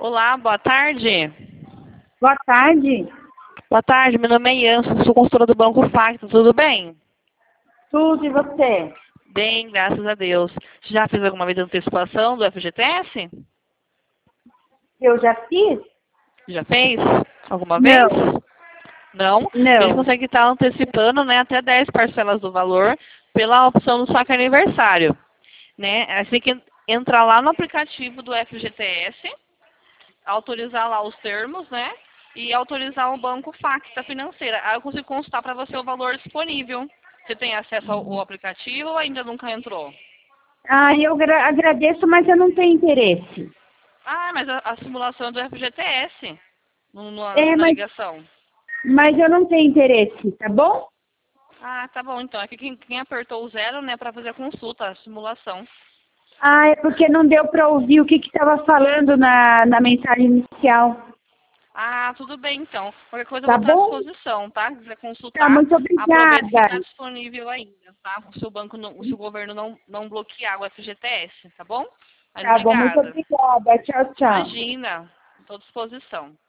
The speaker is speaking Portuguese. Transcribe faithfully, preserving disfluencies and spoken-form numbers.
Olá, boa tarde. Boa tarde. Boa tarde, meu nome é Ian, sou consultora do Banco Facto, tudo bem? Tudo, e você? Bem, graças a Deus. Já fez alguma vez antecipação do F G T S? Eu já fiz? Já fez? Alguma vez? Não, Não? A gente não. consegue estar antecipando, né, até dez parcelas do valor pela opção do saque aniversário. Né? Aí você tem que entrar lá no aplicativo do F G T S, autorizar lá os termos, né? E autorizar o banco Facta Financeira. Aí eu consigo consultar para você o valor disponível. Você tem acesso ao, ao aplicativo ou ainda nunca entrou? Ah, eu gra- agradeço, mas eu não tenho interesse. Ah, mas a, a simulação é do F G T S no, no- É, na mas, ligação. mas eu não tenho interesse, tá bom? Ah, tá bom então. Aqui quem, quem apertou o zero, né, para fazer a consulta, a simulação. Ah, é porque não deu para ouvir o que estava falando na, na mensagem inicial. Ah, tudo bem então. Qualquer coisa eu Tá vou estar à bom? disposição, tá? Se quiser Tá, consultar, muito aproveita que está obrigada. disponível ainda, tá? O seu banco, não, o seu governo não, não bloquear o F G T S, tá bom? Mas Tá bom, muito obrigada. obrigada. Tchau, tchau. Imagina, estou à disposição.